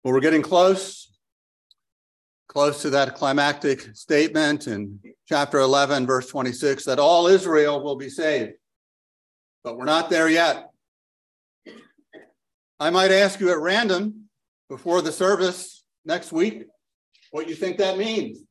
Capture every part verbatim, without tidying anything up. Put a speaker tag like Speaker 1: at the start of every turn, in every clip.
Speaker 1: Well, we're getting close, close to that climactic statement in chapter eleven, verse twenty-six, that all Israel will be saved. But we're not there yet. I might ask you at random before the service next week what you think that means.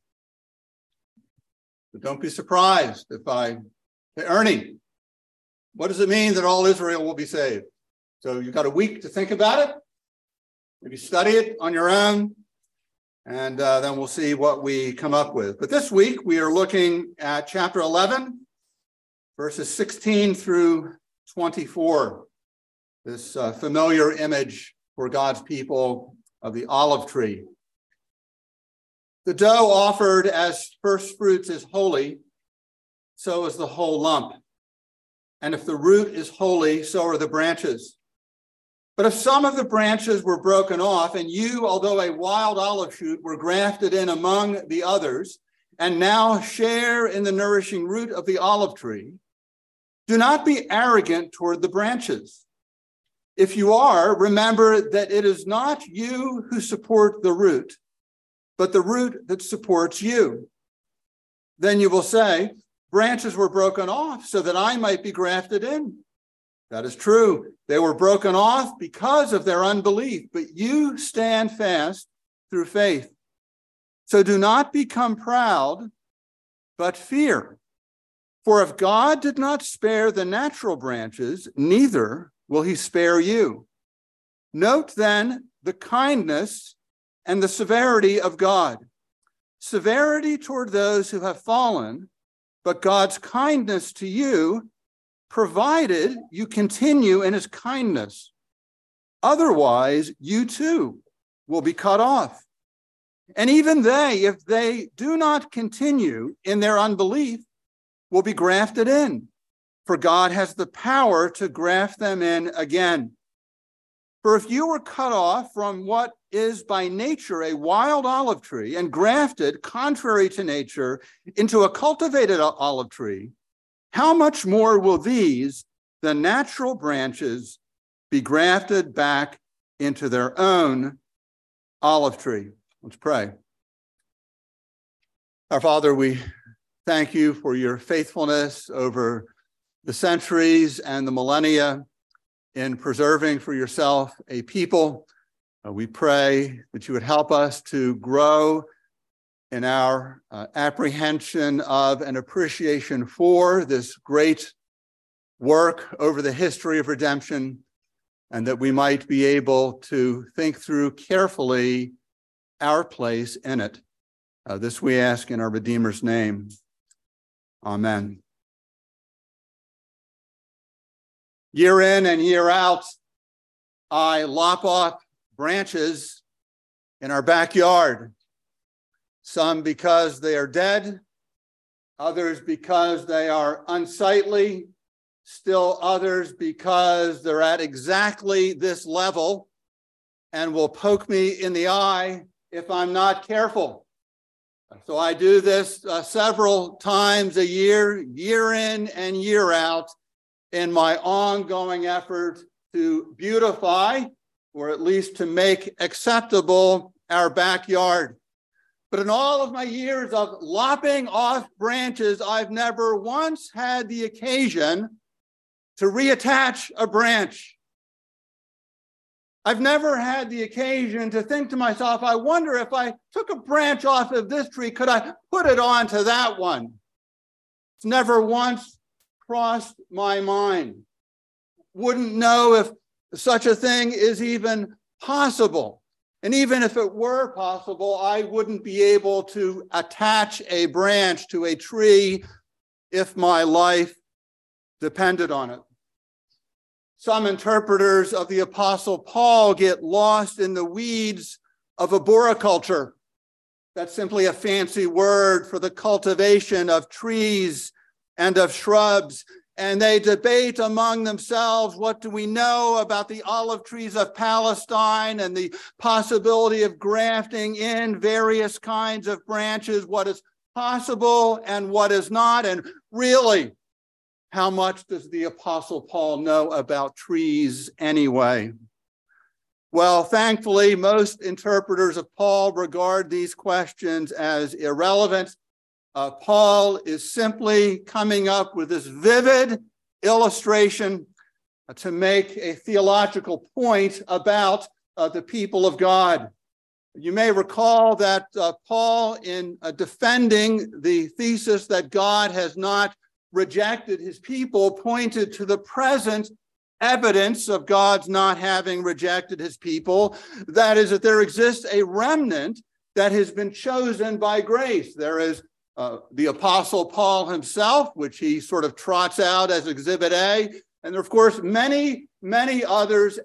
Speaker 1: But don't be surprised if I say, Ernie, what does it mean that all Israel will be saved? So you've got a week to think about it. Maybe study it on your own, and uh, then we'll see what we come up with. But this week, we are looking at chapter eleven, verses sixteen through twenty-four, this uh, familiar image for God's people of the olive tree. The dough offered as first fruits is holy, so is the whole lump. And if the root is holy, so are the branches. But if some of the branches were broken off, and you, although a wild olive shoot, were grafted in among the others, and now share in the nourishing root of the olive tree, do not be arrogant toward the branches. If you are, remember that it is not you who support the root, but the root that supports you. Then you will say, branches were broken off so that I might be grafted in. That is true. They were broken off because of their unbelief, but you stand fast through faith. So do not become proud, but fear. For if God did not spare the natural branches, neither will he spare you. Note then the kindness and the severity of God. Severity toward those who have fallen, but God's kindness to you, provided you continue in his kindness. Otherwise, you too will be cut off. And even they, if they do not continue in their unbelief, will be grafted in, for God has the power to graft them in again. For if you were cut off from what is by nature a wild olive tree and grafted, contrary to nature, into a cultivated olive tree, how much more will these, the natural branches, be grafted back into their own olive tree? Let's pray. Our Father, we thank you for your faithfulness over the centuries and the millennia in preserving for yourself a people. Uh, we pray that you would help us to grow in our uh, apprehension of and appreciation for this great work over the history of redemption, and that we might be able to think through carefully our place in it. Uh, this we ask in our Redeemer's name. Amen. Year in and year out, I lop off branches in our backyard. Some because they are dead, others because they are unsightly, still others because they're at exactly this level and will poke me in the eye if I'm not careful. So I do this uh, several times a year, year in and year out, in my ongoing effort to beautify, or at least to make acceptable, our backyard. But in all of my years of lopping off branches, I've never once had the occasion to reattach a branch. I've never had the occasion to think to myself, I wonder if I took a branch off of this tree, could I put it onto that one? It's never once crossed my mind. Wouldn't know if such a thing is even possible. And even if it were possible, I wouldn't be able to attach a branch to a tree if my life depended on it. Some interpreters of the Apostle Paul get lost in the weeds of arboriculture. That's simply a fancy word for the cultivation of trees and of shrubs. And they debate among themselves, what do we know about the olive trees of Palestine and the possibility of grafting in various kinds of branches, what is possible and what is not. And really, how much does the Apostle Paul know about trees anyway? Well, thankfully, most interpreters of Paul regard these questions as irrelevant. Uh, Paul is simply coming up with this vivid illustration uh, to make a theological point about uh, the people of God. You may recall that uh, Paul, in uh, defending the thesis that God has not rejected his people, pointed to the present evidence of God's not having rejected his people. That is, that there exists a remnant that has been chosen by grace. There is uh, the Apostle Paul himself, which he sort of trots out as Exhibit A. And there are, of course, many, many others,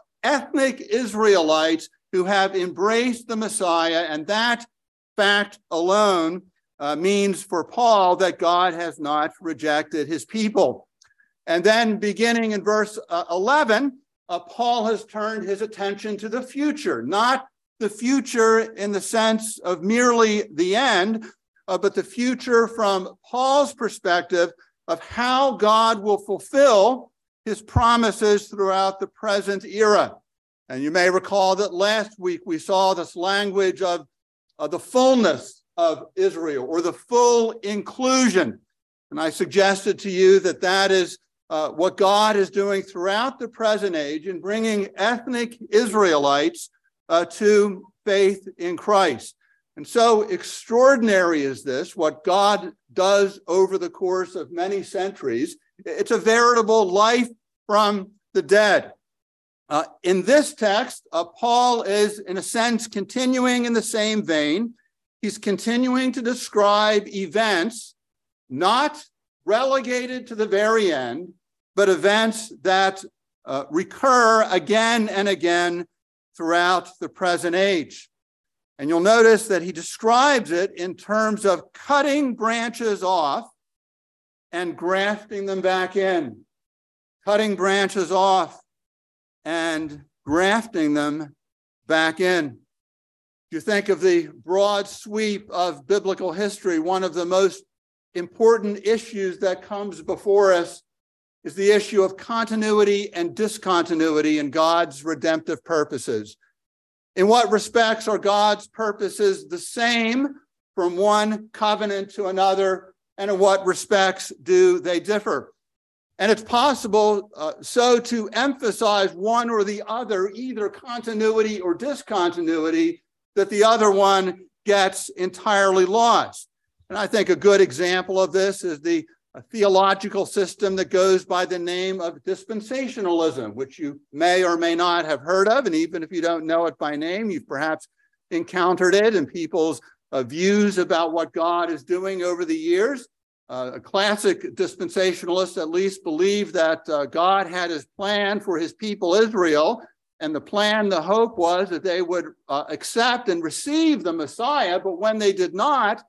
Speaker 1: ethnic Israelites, who have embraced the Messiah. And that fact alone uh, means for Paul that God has not rejected his people. And then beginning in verse uh, eleven, uh, Paul has turned his attention to the future, not the future in the sense of merely the end, uh, but the future from Paul's perspective of how God will fulfill his promises throughout the present era. And you may recall that last week we saw this language of uh, the fullness of Israel, or the full inclusion. And I suggested to you that that is uh, what God is doing throughout the present age in bringing ethnic Israelites uh, to faith in Christ. And so extraordinary is this, what God does over the course of many centuries. It's a veritable life from the dead. Uh, in this text, uh, Paul is, in a sense, continuing in the same vein. He's continuing to describe events not relegated to the very end, but events that uh, recur again and again throughout the present age. And you'll notice that he describes it in terms of cutting branches off and grafting them back in. Cutting branches off and grafting them back in. If you think of the broad sweep of biblical history, one of the most important issues that comes before us is the issue of continuity and discontinuity in God's redemptive purposes. In what respects are God's purposes the same from one covenant to another, and in what respects do they differ? And it's possible uh, so to emphasize one or the other, either continuity or discontinuity, that the other one gets entirely lost. And I think a good example of this is the uh, theological system that goes by the name of dispensationalism, which you may or may not have heard of. And even if you don't know it by name, you've perhaps encountered it in people's uh, views about what God is doing over the years. Uh, a classic dispensationalist at least believed that uh, God had his plan for his people Israel, and the plan, the hope was that they would uh, accept and receive the Messiah, but when they did not,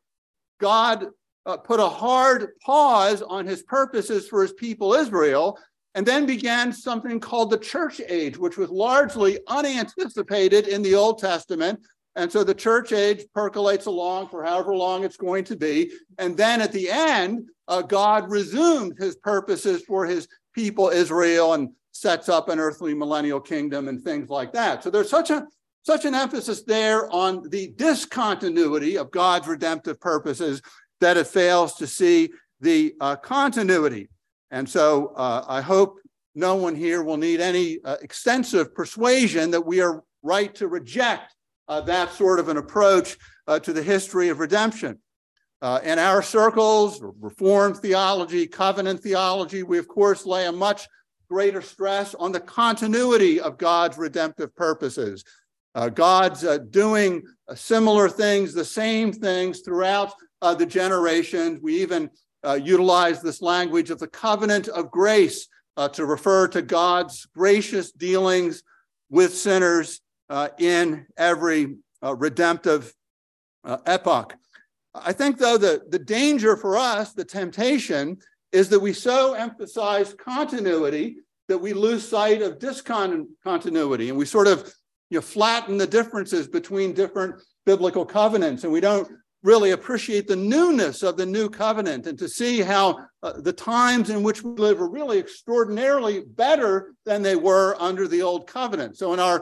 Speaker 1: God uh, put a hard pause on his purposes for his people Israel, and then began something called the church age, which was largely unanticipated in the Old Testament. And so the church age percolates along for however long it's going to be. And then at the end, uh, God resumed his purposes for his people Israel and sets up an earthly millennial kingdom and things like that. So there's such a such an emphasis there on the discontinuity of God's redemptive purposes that it fails to see the uh, continuity. And so uh, I hope no one here will need any uh, extensive persuasion that we are right to reject Uh, that sort of an approach uh, to the history of redemption. Uh, in our circles, Reformed theology, covenant theology, we of course lay a much greater stress on the continuity of God's redemptive purposes. Uh, God's uh, doing uh, similar things, the same things throughout uh, the generations. We even uh, utilize this language of the covenant of grace uh, to refer to God's gracious dealings with sinners Uh, in every uh, redemptive uh, epoch. I think, though, the, the danger for us, the temptation, is that we so emphasize continuity that we lose sight of discontinuity, and we sort of you know, flatten the differences between different biblical covenants, and we don't really appreciate the newness of the new covenant, and to see how uh, the times in which we live are really extraordinarily better than they were under the old covenant. So in our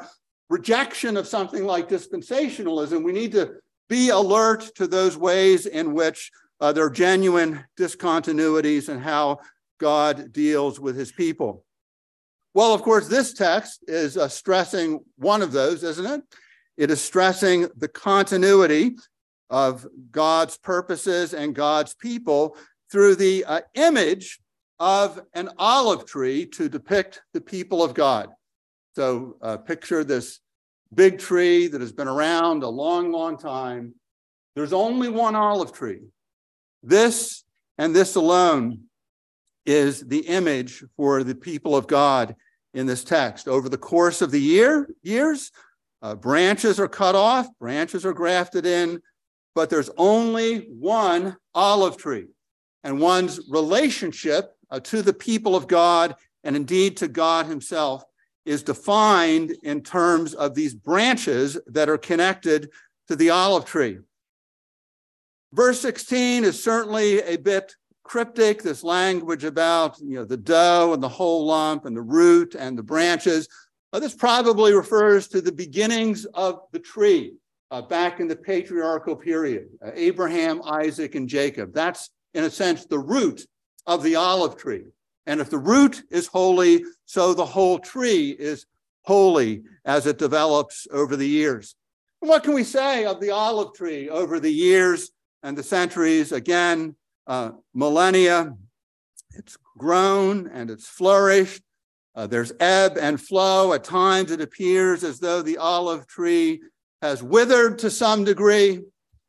Speaker 1: rejection of something like dispensationalism, we need to be alert to those ways in which uh, there are genuine discontinuities and how God deals with his people. Well, of course, this text is uh, stressing one of those, isn't it? It is stressing the continuity of God's purposes and God's people through the uh, image of an olive tree to depict the people of God. So uh, picture this big tree that has been around a long, long time. There's only one olive tree. This and this alone is the image for the people of God in this text. Over the course of the year, years, uh, branches are cut off, branches are grafted in, but there's only one olive tree. And one's relationship uh, to the people of God, and indeed to God himself, is defined in terms of these branches that are connected to the olive tree. Verse sixteen is certainly a bit cryptic, this language about, you know, the dough and the whole lump and the root and the branches. Uh, this probably refers to the beginnings of the tree uh, back in the patriarchal period, uh, Abraham, Isaac, and Jacob. That's, in a sense, the root of the olive tree. And if the root is holy, so the whole tree is holy as it develops over the years. And what can we say of the olive tree over the years and the centuries? Again, uh, millennia, it's grown and it's flourished. Uh, there's ebb and flow. At times it appears as though the olive tree has withered to some degree.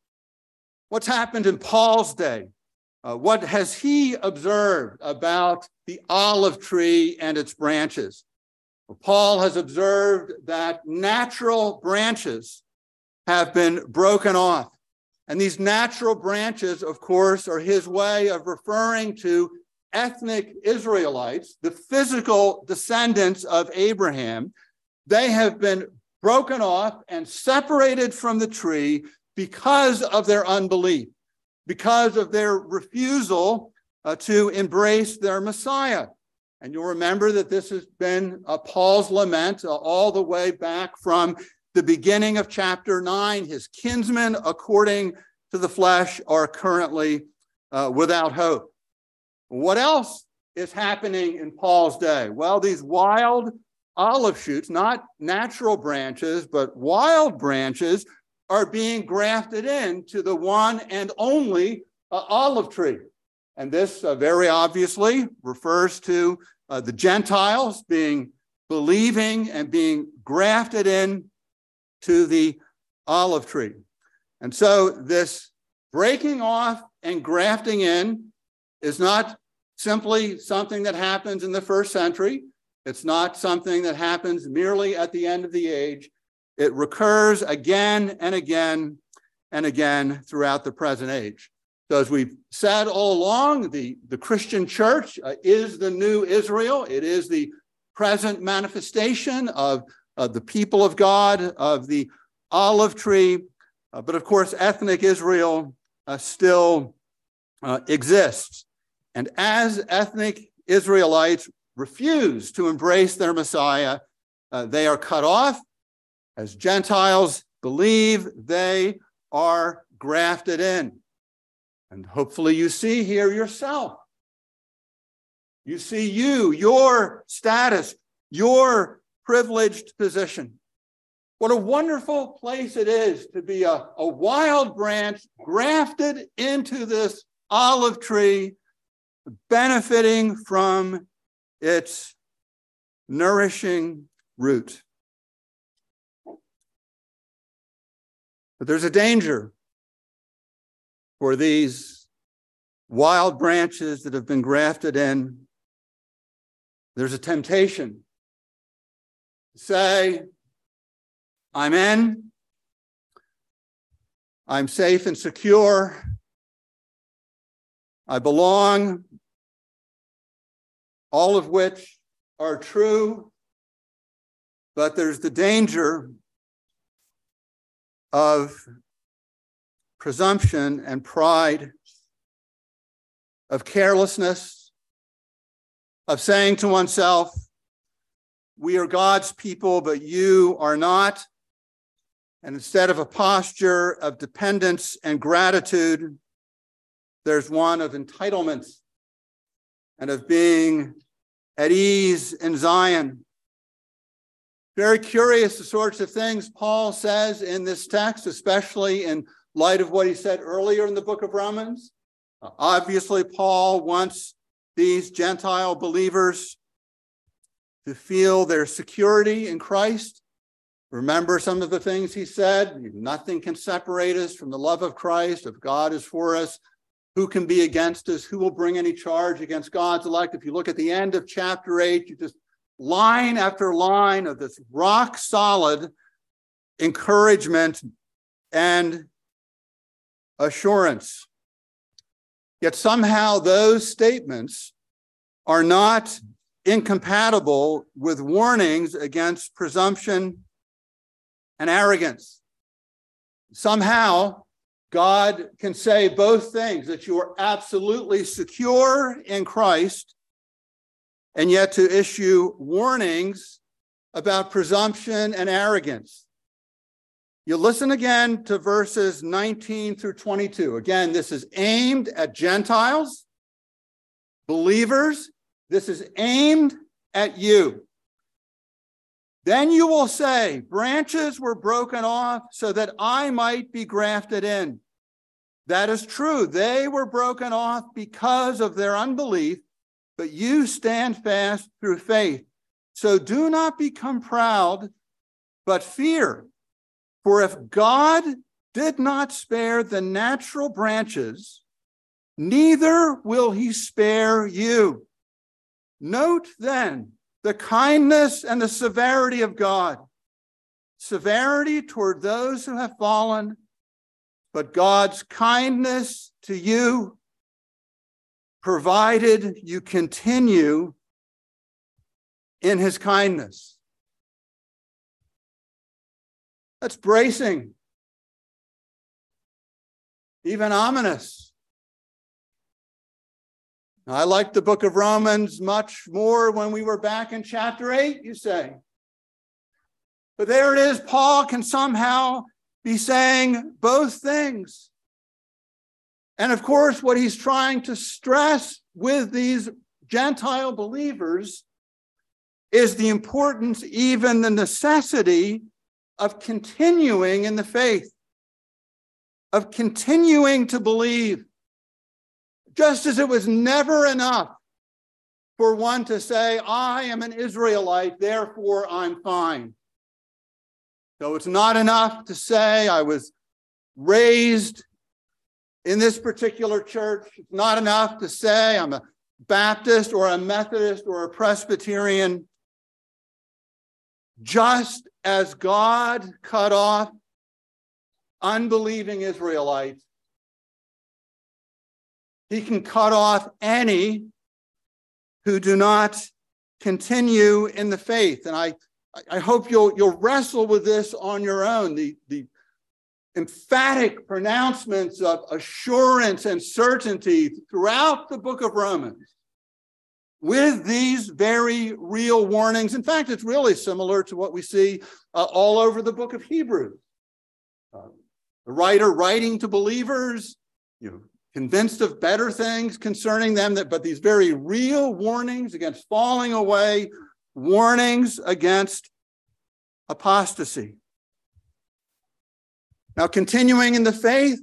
Speaker 1: What's happened in Paul's day? Uh, what has he observed about the olive tree and its branches? Well, Paul has observed that natural branches have been broken off. And these natural branches, of course, are his way of referring to ethnic Israelites, the physical descendants of Abraham. They have been broken off and separated from the tree because of their unbelief, because of their refusal uh, to embrace their Messiah. And you'll remember that this has been uh, Paul's lament uh, all the way back from the beginning of chapter nine. His kinsmen, according to the flesh, are currently uh, without hope. What else is happening in Paul's day? Well, these wild olive shoots, not natural branches, but wild branches, are being grafted into the one and only uh, olive tree. And this uh, very obviously refers to uh, the Gentiles being believing and being grafted in to the olive tree. And so this breaking off and grafting in is not simply something that happens in the first century. It's not something that happens merely at the end of the age. It recurs again and again and again throughout the present age. So as we've said all along, the, the Christian church uh, is the new Israel. It is the present manifestation of, of the people of God, of the olive tree. Uh, but of course, ethnic Israel uh, still uh, exists. And as ethnic Israelites refuse to embrace their Messiah, uh, they are cut off. As Gentiles believe, they are grafted in. And hopefully you see here yourself. You see you, your status, your privileged position. What a wonderful place it is to be a, a wild branch grafted into this olive tree, benefiting from its nourishing root. But there's a danger for these wild branches that have been grafted in. There's a temptation to say, I'm in, I'm safe and secure, I belong, all of which are true, but there's the danger of presumption and pride, of carelessness, of saying to oneself, we are God's people, but you are not. And instead of a posture of dependence and gratitude, there's one of entitlement and of being at ease in Zion. Very curious, the sorts of things Paul says in this text, especially in light of what he said earlier in the book of Romans. Uh, obviously, Paul wants these Gentile believers to feel their security in Christ. Remember some of the things he said. Nothing can separate us from the love of Christ. If God is for us, who can be against us? Who will bring any charge against God's elect? If you look at the end of chapter eight, you just line after line of this rock solid encouragement and assurance. Yet somehow those statements are not incompatible with warnings against presumption and arrogance. Somehow God can say both things, that you are absolutely secure in Christ, and yet to issue warnings about presumption and arrogance. You listen again to verses nineteen through twenty-two. Again, this is aimed at Gentiles, believers. This is aimed at you. Then you will say, branches were broken off so that I might be grafted in. That is true. They were broken off because of their unbelief, but you stand fast through faith. So do not become proud, but fear. For if God did not spare the natural branches, neither will he spare you. Note then the kindness and the severity of God. Severity toward those who have fallen, but God's kindness to you, provided you continue in his kindness. That's bracing, even ominous. I like the book of Romans much more when we were back in chapter eight, you say. But there it is, Paul can somehow be saying both things. And of course, what he's trying to stress with these Gentile believers is the importance, even the necessity, of continuing in the faith, of continuing to believe. Just as it was never enough for one to say, I am an Israelite, therefore I'm fine. So it's not enough to say I was raised in this particular church. It's not enough to say I'm a Baptist or a Methodist or a Presbyterian. Just as God cut off unbelieving Israelites, he can cut off any who do not continue in the faith. And I, I hope you'll, you'll wrestle with this on your own. The, the emphatic pronouncements of assurance and certainty throughout the book of Romans with these very real warnings. In fact, it's really similar to what we see uh, all over the book of Hebrews. Uh, the writer writing to believers, you know, convinced of better things concerning them, that, but these very real warnings against falling away, warnings against apostasy. Now, continuing in the faith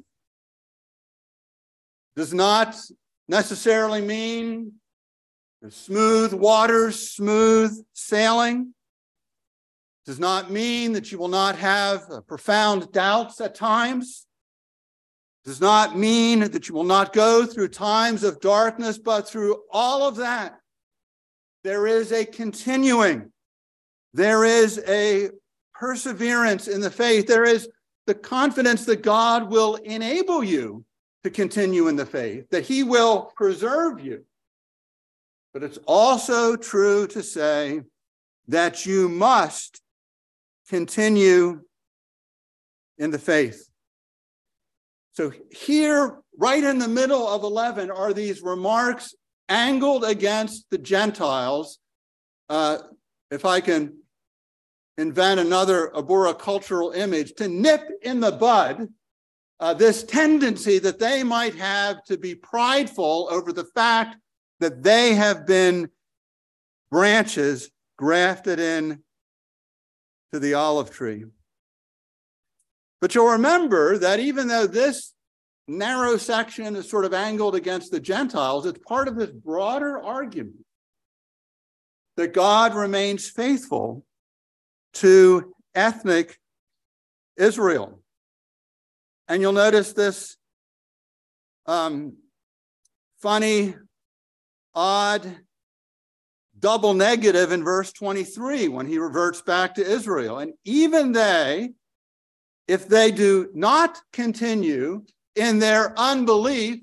Speaker 1: does not necessarily mean smooth waters, smooth sailing. Does not mean that you will not have uh, profound doubts at times. Does not mean that you will not go through times of darkness, but through all of that, there is a continuing, there is a perseverance in the faith. There is the confidence that God will enable you to continue in the faith, that he will preserve you. But it's also true to say that you must continue in the faith. So here, right in the middle of eleven, are these remarks angled against the Gentiles, uh, if I can invent another arboricultural image, to nip in the bud uh, this tendency that they might have to be prideful over the fact that they have been branches grafted in to the olive tree. But you'll remember that even though this narrow section is sort of angled against the Gentiles, it's part of this broader argument that God remains faithful to ethnic Israel. And you'll notice this um, funny, odd double negative in verse twenty-three when he reverts back to Israel. And even they, if they do not continue in their unbelief,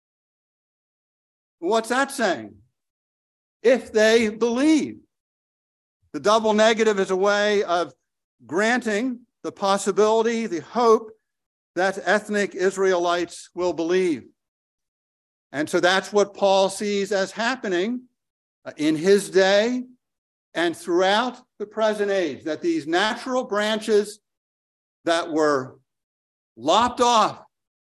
Speaker 1: what's that saying? If they believe. The double negative is a way of granting the possibility, the hope that ethnic Israelites will believe. And so that's what Paul sees as happening in his day and throughout the present age, that these natural branches that were lopped off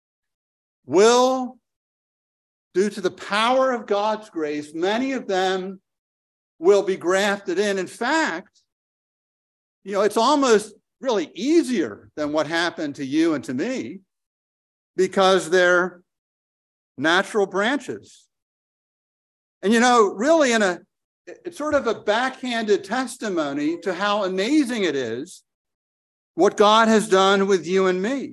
Speaker 1: will, due to the power of God's grace, many of them will be grafted in. In fact, you know, it's almost really easier than what happened to you and to me because they're natural branches. And, you know, really in a, it's sort of a backhanded testimony to how amazing it is what God has done with you and me.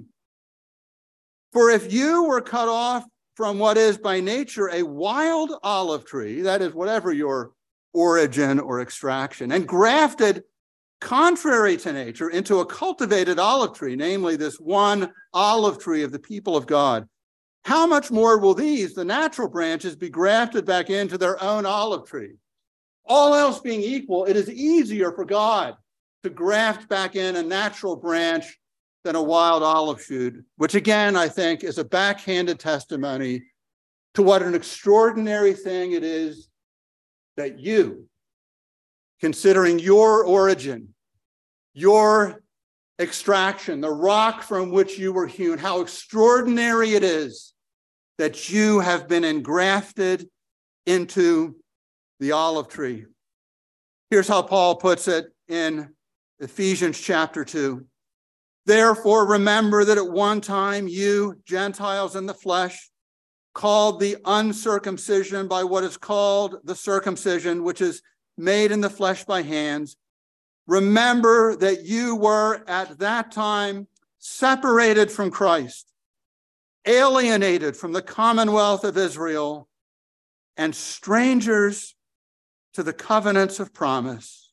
Speaker 1: For if you were cut off from what is by nature a wild olive tree, that is whatever your origin or extraction, and grafted contrary to nature into a cultivated olive tree, namely this one olive tree of the people of God, how much more will these, the natural branches, be grafted back into their own olive tree? All else being equal, it is easier for God to graft back in a natural branch than a wild olive shoot, which again, I think, is a backhanded testimony to what an extraordinary thing it is that you, considering your origin, your extraction, the rock from which you were hewn, how extraordinary it is that you have been engrafted into the olive tree. Here's how Paul puts it in Ephesians chapter two. Therefore, remember that at one time you, Gentiles in the flesh, called the uncircumcision by what is called the circumcision, which is made in the flesh by hands. Remember that you were at that time separated from Christ, alienated from the commonwealth of Israel, and strangers to the covenants of promise,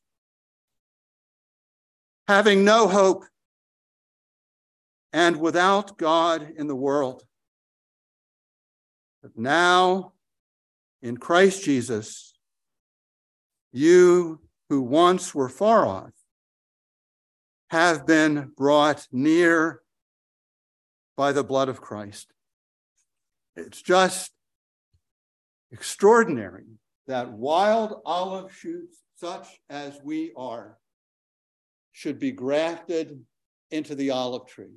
Speaker 1: having no hope and without God in the world. But now, in Christ Jesus, you who once were far off have been brought near by the blood of Christ. It's just extraordinary that wild olive shoots, such as we are, should be grafted into the olive tree.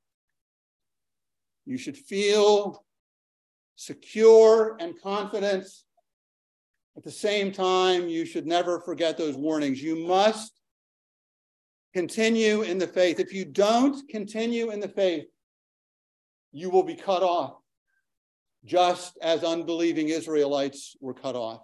Speaker 1: You should feel secure and confident. At the same time, you should never forget those warnings. You must continue in the faith. If you don't continue in the faith, you will be cut off, just as unbelieving Israelites were cut off.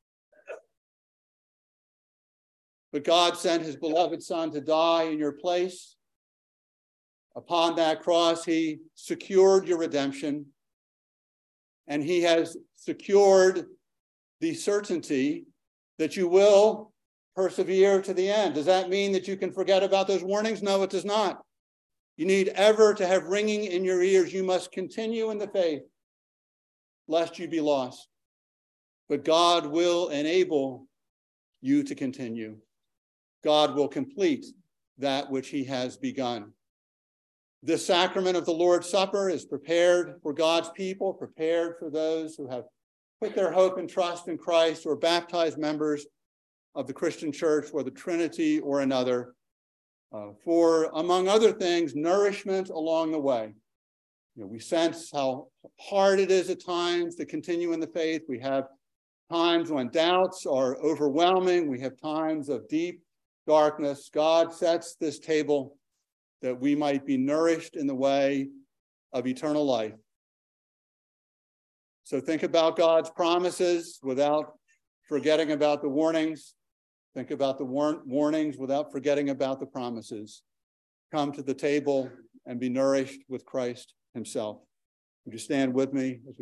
Speaker 1: But God sent his beloved Son to die in your place. Upon that cross, he secured your redemption, and he has secured the certainty that you will persevere to the end. Does that mean that you can forget about those warnings? No, it does not. You need ever to have ringing in your ears. You must continue in the faith, lest you be lost. But God will enable you to continue. God will complete that which he has begun. This sacrament of the Lord's Supper is prepared for God's people, prepared for those who have put their hope and trust in Christ or baptized members of the Christian church or the Trinity or another, uh, for, among other things, nourishment along the way. You know, we sense how hard it is at times to continue in the faith. We have times when doubts are overwhelming. We have times of deep darkness. God sets this table that we might be nourished in the way of eternal life. So think about God's promises without forgetting about the warnings. Think about the war- warnings without forgetting about the promises. Come to the table and be nourished with Christ himself. Would you stand with me as we